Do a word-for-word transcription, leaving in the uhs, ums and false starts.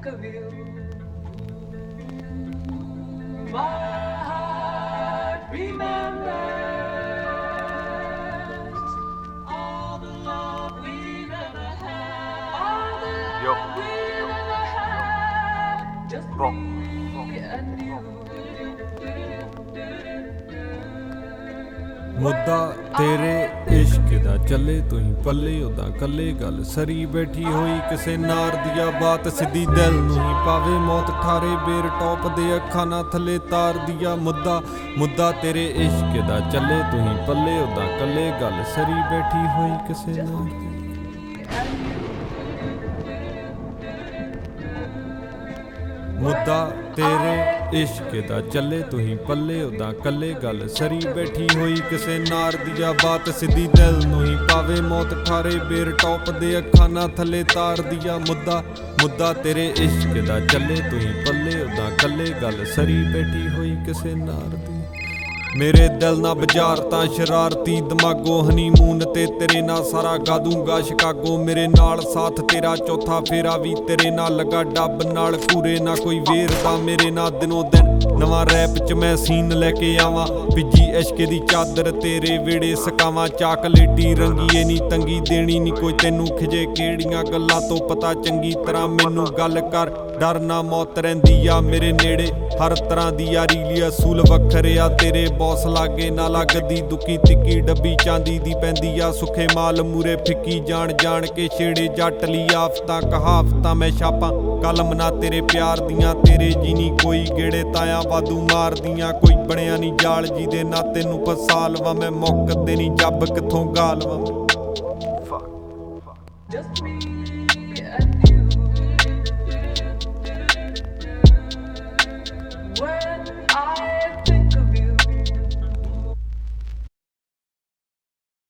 of you. My heart remembers all the love we've ever had. All the love we've ever had. Just me and you. ਮੁੱਦਾ ਤੇਰੇ ਇਸ਼ਕ ਦਾ ਚੱਲੇ ਤੂੰ ਹੀ ਪੱਲੇ ਉਦਾਂ ਕੱਲੇ ਗੱਲ ਸਰੀ ਬੈਠੀ ਹੋਈ ਕਿਸੇ ਨਾਰ ਦੀਆਂ ਬਾਤ ਸਿੱਧੀ ਦਿਲ ਨੂੰ ਹੀ ਪਾਵੇ ਮੌਤ ਠਾਰੇ ਬੇਰ ਟੌਪ ਦੇ ਅੱਖਾਂ ਨਾਲ ਥੱਲੇ ਤਾਰ ਦੀਆਂ ਮੁੱਦਾ ਮੁੱਦਾ ਤੇਰੇ ਇਸ਼ਕ ਦਾ ਚੱਲੇ ਤੂੰ ਹੀ ਪੱਲੇ ਉਦਾਂ ਕੱਲੇ ਗੱਲ ਸਰੀ ਬੈਠੀ ਹੋਈ ਕਿਸੇ ਨਾਰ ਦੀ ਮੁੱਦਾ ਤੇਰੇ ਇਸ਼ਕ ਦਾ ਚੱਲੇ ਤੂੰ ਹੀ ਪੱਲੇ ਉਦਾਂ ਕੱਲੇ ਗੱਲ ਸਰੀ ਬੈਠੀ ਹੋਈ ਕਿਸੇ ਨਾਰ ਦੀਆਂ ਬਾਤ ਸਿੱਧੀ ਦਿਲ ਨੂੰ ਹੀ ਪਾਵੇ ਮੌਤ ਠਾਰੇ ਬੇਰ ਟੌਪ ਦੇ ਅੱਖਾਂ ਨਾਲ ਥੱਲੇ ਤਾਰ ਦੀਆਂ ਮੁੱਦਾ ਮੁੱਦਾ ਤੇਰੇ ਇਸ਼ਕ ਦਾ ਚੱਲੇ ਤੂੰ ਹੀ ਪੱਲੇ ਉਦਾਂ ਕੱਲੇ ਗੱਲ ਸਰੀ ਬੈਠੀ ਹੋਈ ਕਿਸੇ ਨਾਰ ਦੀ ਮੇਰੇ ਦਿਲ ਨਾਲ ਬਾਜ਼ਾਰ ਤਾਂ ਸ਼ਰਾਰਤੀ ਦਿਮਾਗੋ ਹਨੀਮੂਨ ਤੇ ਤੇਰੇ ਨਾਲ ਸਾਰਾ ਗਾ ਦੂੰਗਾ ਸ਼ਿਕਾਗੋ ਮੇਰੇ ਨਾਲ ਸਾਥ ਤੇਰਾ ਚੌਥਾ ਫੇਰਾ ਵੀ ਤੇਰੇ ਨਾਲ ਲੱਗਾ ਡੱਬ ਨਾਲ ਕੂਰੇ ਨਾ ਕੋਈ ਵੇਰਦਾ ਮੇਰੇ ਨਾਲ ਦਿਨੋਂ ਦਿਨ ਨਵਾਂ ਰੈਪ ਚ ਮੈਂ ਸੀਨ ਲੈ ਕੇ ਆਵਾਂ ਭਿੱਜੀ ਇਸ਼ਕ ਦੀ ਚਾਦਰ ਤੇਰੇ ਵਿਹੜੇ ਸਕਾਵਾਂ ਚਾਕਲੇਟੀ ਰੰਗੀਏ ਨੀ ਤੰਗੀ ਦੇਣੀ ਨੀ ਕੋਈ ਤੈਨੂੰ ਖਿਜੇ ਕਿਹੜੀਆਂ ਗੱਲਾਂ ਤੋਂ ਪਤਾ ਚੰਗੀ ਤਰ੍ਹਾਂ ਮੈਨੂੰ ਗੱਲ ਕਰ ਡਰ ਨਾ ਮੌਤ ਰਹਿੰਦੀ ਆ ਮੇਰੇ ਨੇੜੇ ਹਰ ਤਰ੍ਹਾਂ ਦੀ ਯਾਰੀ ਲਈ ਅਸੂਲ ਵੱਖਰੇ ਆ ਤੇਰੇ ਬੌਸ ਲਾਗੇ ਨਾ ਲੱਗਦੀ ਦੁੱਕੀ ਤਿੱਕੀ ਡੱਬੀ ਚਾਂਦੀ ਦੀ ਪੈਂਦੀ ਆ ਸੁੱਖੇ ਮਾਲ ਮੂਰੇ ਫਿੱਕੀ ਜਾਣ ਜਾਣ ਕੇ ਛੇੜੇ ਜੱਟ ਲਈ ਆਫਤਾਂ ਕਹਾਵਤਾਂ ਮੈਂ ਛਾਪਾਂ ਕਲਮ ਨਾ ਤੇਰੇ ਪਿਆਰ ਦੀਆਂ ਤੇਰੇ ਜੀ ਨੀ ਕੋਈ ਗੇੜੇ ਤਾਇਆ ਵਾਧੂ ਮਾਰਦੀਆਂ ਕੋਈ ਬਣਿਆ ਨੀ ਜਾਲ ਜੀ ਦੇ ਨਾ ਤੈਨੂੰ ਫਸਾ ਲਵਾਂ ਮੈਂ ਮੁੱਕਦੇ ਨੀ ਜੱਬ ਕਿੱਥੋਂ ਗਾ ਲਵਾਂ Just me and